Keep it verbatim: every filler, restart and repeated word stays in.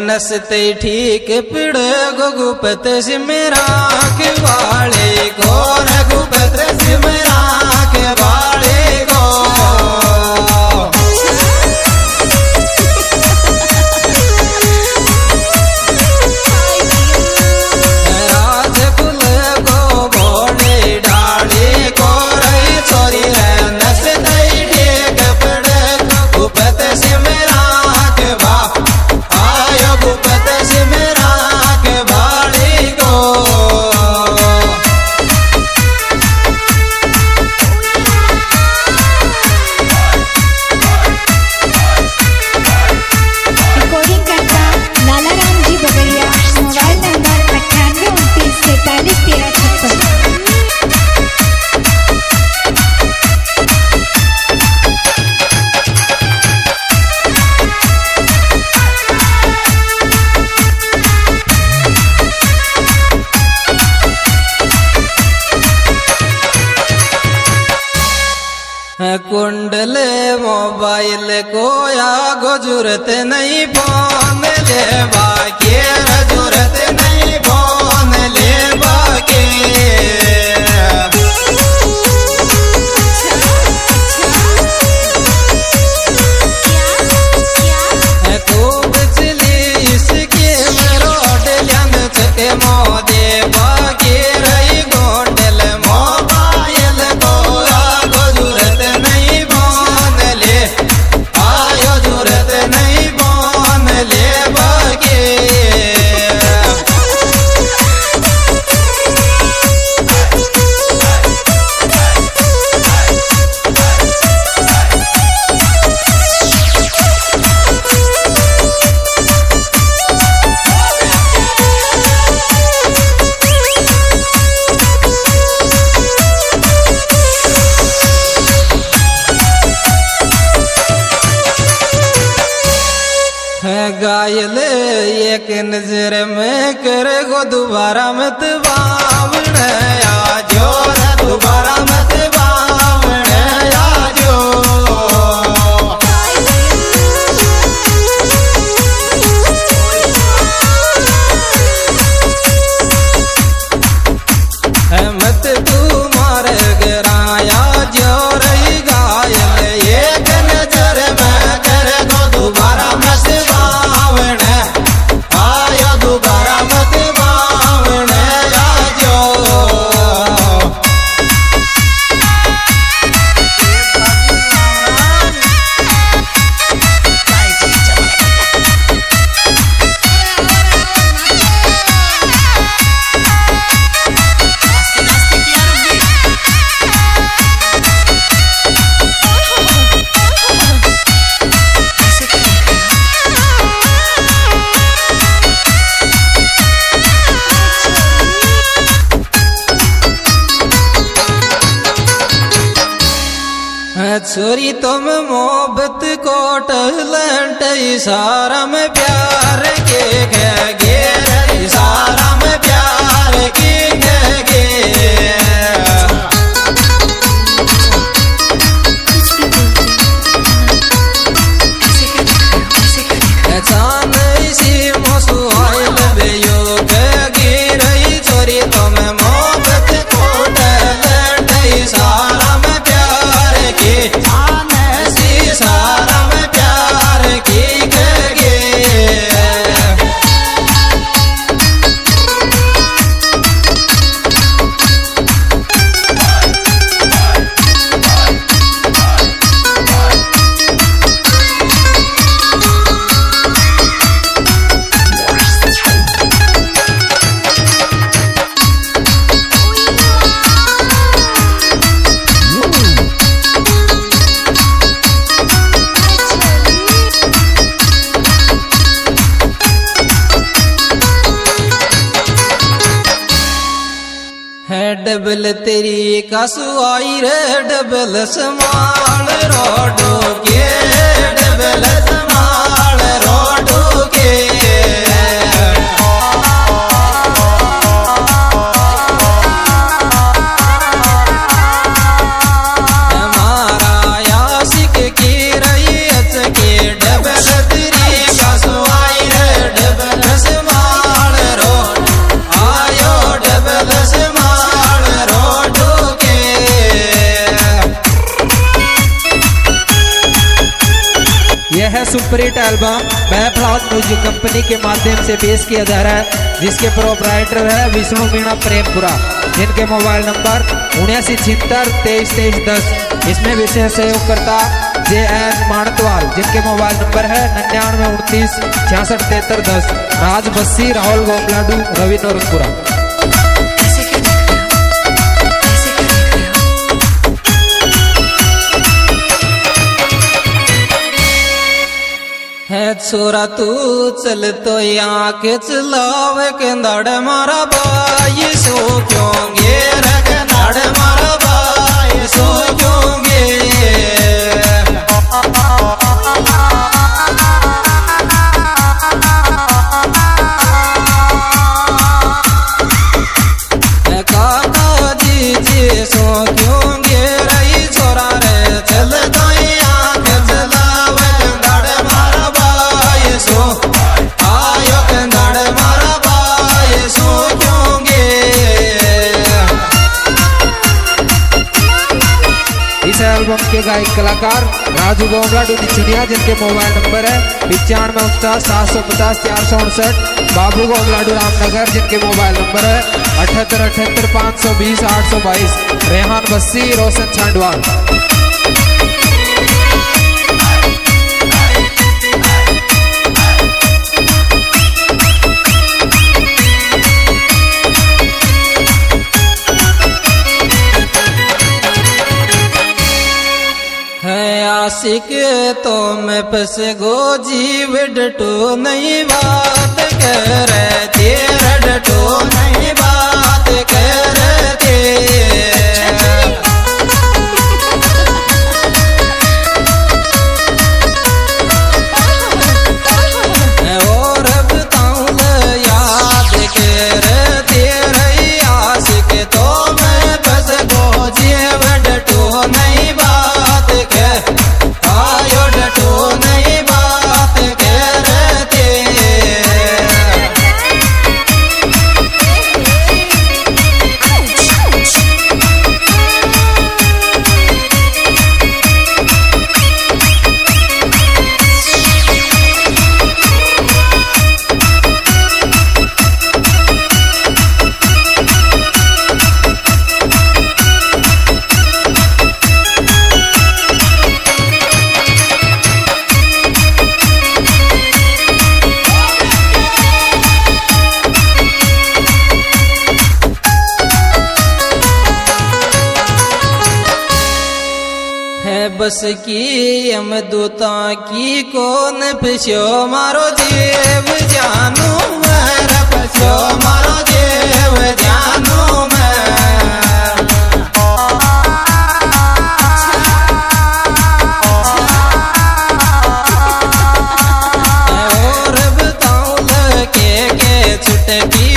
नसते ठीक पिड़ गुगुपत सिमरा के वाले को रघुपत सिमरा के वाले को कुंडल मोबाइल को या गो जरूरत नहीं फोन ले बाके जरूरत नहीं फोन ले बाके खूब चली इसके रोड लंग चके मोदे बाके रही गोंडल मोबाइल को गायल एक नजर में कर गो दोबारा मत बावण आजो दोबारा मत बावण आजो मत तू मार गिराया जो रही गायल एक नजर में कर गो दोबारा मत छोरी तुम मोहब्बत को टहलंट इशारा में प्यार के गे इशारा में प्यार के गे चांद इसी मसुआइल बेयोग गे रही छोरी तुम मोहब्बत को टहलंट इशारा में प्यार के सारा में प्यार की गे डबल तेरी कसुआई रे डबल समाल रोडो के डबल समाल रोडो के हमारा यासिक की रही के डबल तेरी कसुआई रे डबल यह है सुपर हिट एल्बम महफलाज म्यूजिक कंपनी के माध्यम से पेश किया जा रहा है, जिसके प्रोपराइटर है विष्णु मीणा प्रेमपुरा, जिनके मोबाइल नंबर उन्यासी छिहत्तर तेईस तेईस दस। इसमें विशेष सहयोगकर्ता जे एन मानतवाल, जिनके मोबाइल नंबर है निन्यानवे उनतीस छियासठ तिहत्तर दस। राज बस्सी, राहुल गोमलाडू, रवि नौरंगपुरा। है छोरा तू चल तो यहाँ के चलावे के दाड़ मारा बाई सो क्यों गे रख दाड़ मारा बाई सो क्यों गे। काका जी जी सो क्यों गे रही छोरा रे चल तो यहाँ के चलावे दाड़ मारा बाई सो आयो के दाड़ मारा बाई सो क्यों गे। इस एल्बम के गायक कलाकार राजू गोमलाडू निचुनिया, जिनके मोबाइल नंबर है पिचानवे उनचास सात सौ पचास चार सौ उनसठ। बाबू गोमलाडू रामनगर, जिनके मोबाइल नंबर है अठहत्तर अठहत्तर पाँच सौ बीस आठ सौ बाईस। रेहान बस्सी, रोशन छांडवाल। आशिक तो मैं फंस गो जीव डटो नहीं बात कर तेरा डटो नहीं बात करते। और बताऊं याद कर तेरे आशिक तो मैं फंस गो जीव डटो नहीं बात कर आयो डटो नहीं बात करते। बस की हम दूता की कौन पछो मारो देव जानू मैं पछो मारो देव जानू मैं। और बताऊं के के छुटकी